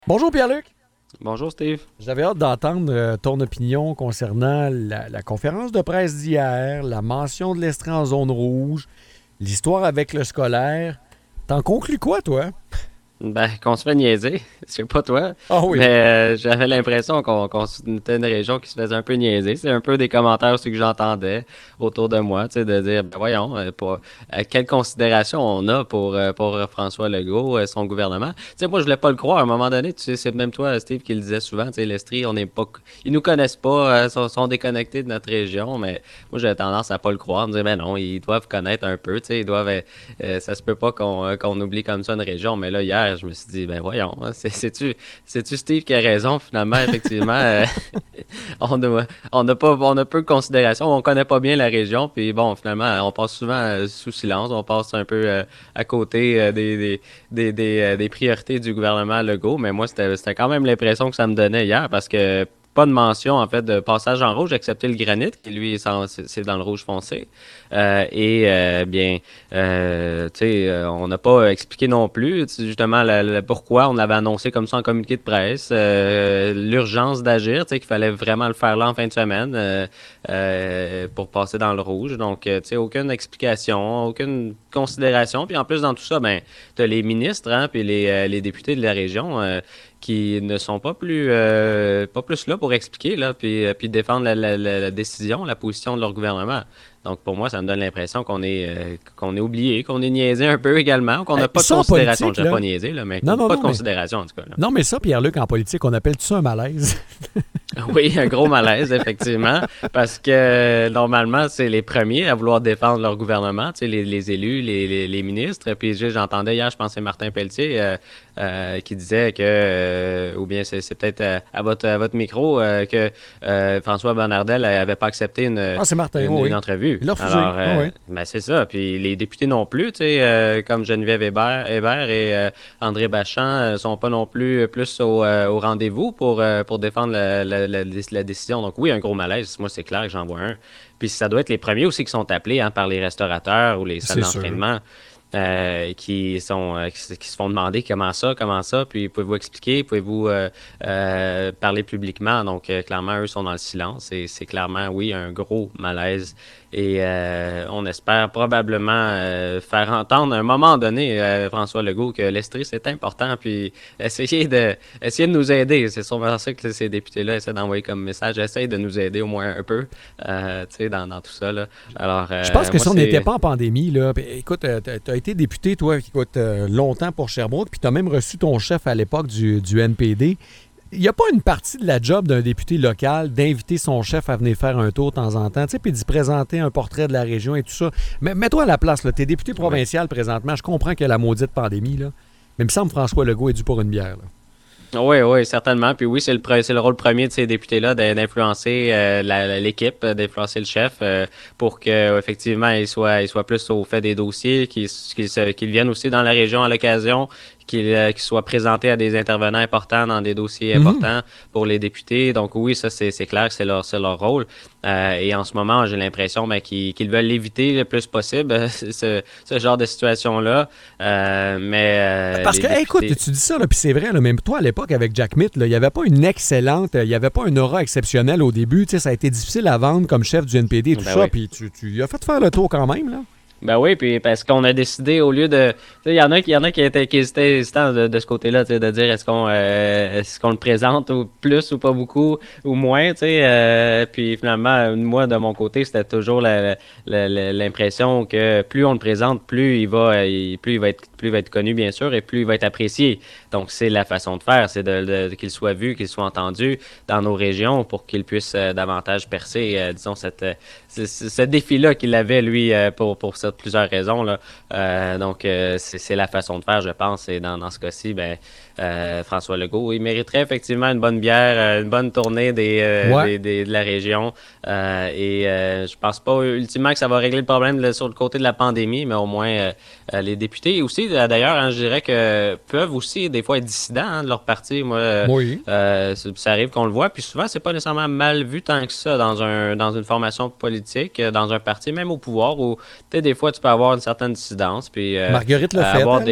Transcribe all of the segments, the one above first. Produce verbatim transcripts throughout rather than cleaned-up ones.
Bonjour Pierre-Luc. Bonjour Steve. J'avais hâte d'entendre euh, ton opinion concernant la, la conférence de presse d'hier, la mention de l'Estrie en zone rouge, l'histoire avec le scolaire. T'en conclus quoi, toi? Ben, qu'on se fait niaiser, je sais pas toi, Ah oui. mais euh, j'avais l'impression qu'on qu'on s- était une région qui se faisait un peu niaiser. C'est un peu des commentaires aussi que j'entendais autour de moi, tu sais, de dire, ben voyons, euh, pour, euh, quelle considération on a pour, euh, pour François Legault, euh, son gouvernement. Tu sais, moi, je voulais pas le croire. À un moment donné, tu sais, c'est même toi, Steve, qui le disait souvent, tu sais, l'Estrie, on n'est pas, ils nous connaissent pas, euh, sont, sont déconnectés de notre région, mais moi, j'avais tendance à pas le croire, me dire, ben non, ils doivent connaître un peu, tu sais, ils doivent, euh, euh, ça se peut pas qu'on euh, qu'on oublie comme ça une région, mais là, hier, je me suis dit, ben voyons, hein, c'est, c'est-tu, c'est-tu Steve qui a raison, finalement, effectivement, euh, on a, on a pas, on a peu de considération, on connaît pas bien la région, puis bon, finalement, on passe souvent euh, sous silence, on passe un peu euh, à côté euh, des, des, des, des, euh, des priorités du gouvernement Legault, mais moi, c'était, c'était quand même l'impression que ça me donnait hier, parce que pas de mention, en fait, de passage en rouge, excepté le granit, qui lui, est en- c'est c'est dans le rouge foncé. Euh, et, euh, bien, euh, tu sais, euh, on n'a pas expliqué non plus, tu sais, justement, le, le pourquoi on l'avait annoncé comme ça en communiqué de presse, euh, l'urgence d'agir, tu sais, qu'il fallait vraiment le faire là en fin de semaine euh, euh, pour passer dans le rouge. Donc, euh, tu sais, aucune explication, aucune considération. Puis en plus, dans tout ça, ben, tu as les ministres, hein, puis les, euh, les députés de la région. Euh, qui ne sont pas plus euh, pas plus là pour expliquer là puis, euh, puis défendre la, la, la, la décision, la position de leur gouvernement. Donc pour moi, ça me donne l'impression qu'on est euh, qu'on est oublié, qu'on est niaisé un peu également, qu'on Hey, n'a pas de ça en considération. Je politique, dirais là. pas niaisé là, mais Non, non, pas de non, mais. considération en tout cas là. Non, mais ça, Pierre-Luc, en politique, on appelle tout ça un malaise. Oui, un gros malaise, effectivement, parce que euh, normalement, c'est les premiers à vouloir défendre leur gouvernement, tu sais, les, les élus, les, les, les ministres. Puis je- j'entendais hier, je pense que c'est Martin Pelletier euh, euh, qui disait que, euh, ou bien c'est c'est peut-être euh, à votre, à votre micro, euh, que euh, François Bonnardel n'avait pas accepté une, Ah, c'est Martin, une, oui, une oui. entrevue. Il l'a refusé. Alors, Ah, euh, oui. ben c'est ça. Puis les députés non plus, tu sais, euh, comme Geneviève Hébert, Hébert et euh, André Bachand euh, sont pas non plus plus au, euh, au rendez-vous pour, euh, pour défendre la, la, la, la décision. Donc oui, un gros malaise, moi c'est clair que j'en vois un. Puis ça doit être les premiers aussi qui sont appelés hein, par les restaurateurs ou les salles C'est sûr. d'entraînement euh, qui sont euh, qui, se qui se font demander comment ça, comment ça, puis pouvez-vous expliquer, pouvez-vous euh, euh, parler publiquement. Donc euh, clairement, eux sont dans le silence et c'est clairement, oui, un gros malaise. Et euh, on espère probablement euh, faire entendre à un moment donné, euh, François Legault, que l'Estrie, c'est important, puis essayer de, essayer de nous aider. C'est sûrement ça que ces députés-là essaient d'envoyer comme message. Essayez de nous aider au moins un peu, euh, tu sais, dans, dans tout ça, là. Alors, Je pense euh, que moi, si on n'était c'est... pas en pandémie, là, puis, écoute, euh, t'as t'as été député, toi, écoute, euh, longtemps pour Sherbrooke, puis t'as même reçu ton chef à l'époque du, du N P D. Il n'y a pas une partie de la job d'un député local d'inviter son chef à venir faire un tour de temps en temps, tu sais, puis d'y présenter un portrait de la région et tout ça. Mais mets-toi à la place, là. T'es député Ouais. provincial présentement. Je comprends qu'il y a la maudite pandémie, là. Mais il me semble que François Legault est dû pour une bière, là. Oui, oui, certainement. Puis oui, c'est le, pre- c'est le rôle premier de ces députés-là d'in- d'influencer euh, la- la- l'équipe, euh, d'influencer le chef euh, pour que euh, effectivement il soit, il soit plus au fait des dossiers, qu'il qu'il se- qu'il vienne aussi dans la région à l'occasion, qu'il euh, qu'il soit présenté à des intervenants importants dans des dossiers Mhm. importants pour les députés. Donc oui, ça c'est c'est clair que c'est leur, c'est leur rôle. Euh, et en ce moment, j'ai l'impression ben, qu'ils qu'ils veulent l'éviter le plus possible, ce, ce genre de situation-là. Euh, mais euh, Parce les que, hey, écoute, députés... tu dis ça, là, puis c'est vrai, là, même toi, à l'époque, avec Jack Mitt, là, il n'y avait pas une excellente, euh, il n'y avait pas une aura exceptionnelle au début. Tu sais, ça a été difficile à vendre comme chef du N P D et tout Ben ça, oui. puis tu, tu lui as fait faire le tour quand même, là. Ben oui, puis parce qu'on a décidé au lieu de, tu sais, il y en a qui, il y en a qui étaient qui hésitaient, hésitants de, de ce côté-là, tu sais, de dire est-ce qu'on, euh, est-ce qu'on le présente ou plus ou pas beaucoup ou moins, tu sais, euh, puis finalement, moi de mon côté, c'était toujours la- la- la- l'impression que plus on le présente, plus il va, il- plus il va être, plus il va être connu bien sûr et plus il va être apprécié. Donc c'est la façon de faire, c'est de, de- qu'il soit vu, qu'il soit entendu dans nos régions pour qu'il puisse euh, davantage percer, euh, disons cette, ce, ce- ce défi-là qu'il avait lui euh, pour pour ça plusieurs raisons là. Euh, donc euh, c'est c'est la façon de faire, je pense. Et dans, dans ce cas-ci, ben euh, François Legault, il mériterait effectivement une bonne bière, euh, une bonne tournée des, euh, Ouais. des, des- de la région. Euh, et euh, je pense pas ultimement que ça va régler le problème là, sur le côté de la pandémie, mais au moins euh, euh, les députés aussi, euh, d'ailleurs, hein, je dirais que peuvent aussi des fois être dissidents hein, de leur parti. Moi, euh, Oui. euh, ça ça arrive qu'on le voit, puis souvent c'est pas nécessairement mal vu tant que ça dans un dans une formation politique, euh, dans un parti, même au pouvoir, où tu sais des fois tu peux avoir une certaine dissidence, puis euh, Marguerite euh, Lefebvre, avoir elle? des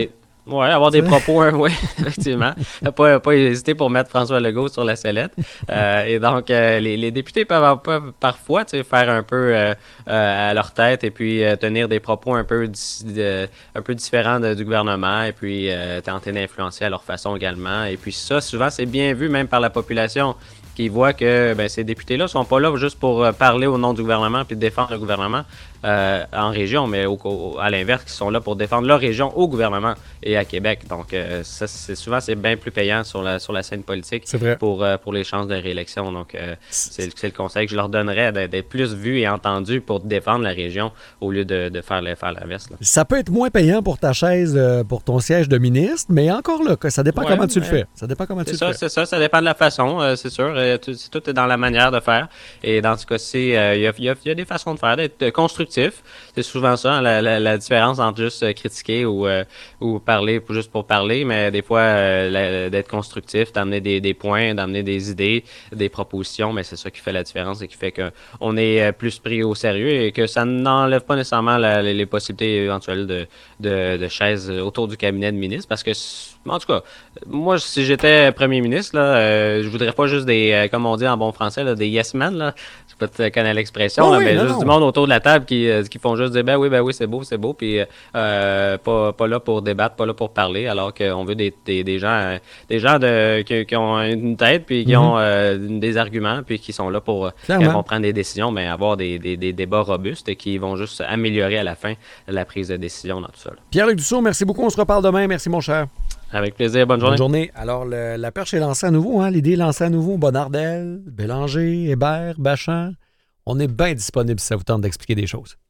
Oui, avoir des propos, hein, oui, effectivement. Pas, pas hésiter pour mettre François Legault sur la sellette. Euh, et donc, euh, les, les députés peuvent, peuvent parfois faire un peu euh, euh, à leur tête et puis euh, tenir des propos un peu, de, un peu différents de, du gouvernement et puis euh, tenter d'influencer à leur façon également. Et puis ça, souvent, c'est bien vu même par la population qui voit que ben, ces députés-là sont pas là juste pour parler au nom du gouvernement puis défendre le gouvernement euh, en région, mais au, au, à l'inverse, qui sont là pour défendre leur région au gouvernement et à Québec. Donc, euh, ça, c'est, souvent, c'est bien plus payant sur la, sur la scène politique pour, euh, pour les chances de réélection. Donc, euh, c'est, c'est le conseil que je leur donnerais d'être, d'être plus vus et entendus pour défendre la région au lieu de, de faire, le, faire l'inverse. Là. Ça peut être moins payant pour ta chaise, euh, pour ton siège de ministre, mais encore là, ça dépend ouais, comment tu le fais. Ça dépend comment tu ça, le fais. C'est ça, ça dépend de la façon, euh, c'est sûr. Euh, tout, tout est dans la manière de faire. Et dans ce cas-ci, il euh, y, a, y, a, y a des façons de faire, d'être constructif. C'est souvent ça, la, la, la différence entre juste euh, critiquer ou, euh, ou parler pour, juste pour parler, mais des fois, euh, la, d'être constructif, d'amener des, des points, d'amener des idées, des propositions, mais c'est ça qui fait la différence et qui fait qu'on est plus pris au sérieux et que ça n'enlève pas nécessairement la, les, les possibilités éventuelles de, de, de chaises autour du cabinet de ministre, parce que, en tout cas, moi, si j'étais premier ministre, là, euh, je voudrais pas juste des, euh, comme on dit en bon français, là, des yes men, là. Je sais pas si tu connais l'expression, oh là, oui, mais non, juste non. du monde autour de la table qui, euh, qui font juste dire ben oui, ben oui, c'est beau, c'est beau, puis euh, pas, pas là pour débattre, pas là pour parler, alors qu'on veut des, des, des gens, des gens de, qui, qui ont une tête, puis qui mm-hmm. ont euh, des arguments, puis qui sont là pour quand vont prendre des décisions, mais avoir des, des, des débats robustes et qui vont juste améliorer à la fin la prise de décision dans tout ça. Là. Pierre-Luc Dussault, merci beaucoup, on se reparle demain, merci mon cher. Avec plaisir. Bonne journée. Bonne journée. Alors, le, la perche est lancée à nouveau. Hein? L'idée est lancée à nouveau. Bonardel, Bélanger, Hébert, Bachand. On est bien disponible si ça vous tente d'expliquer des choses.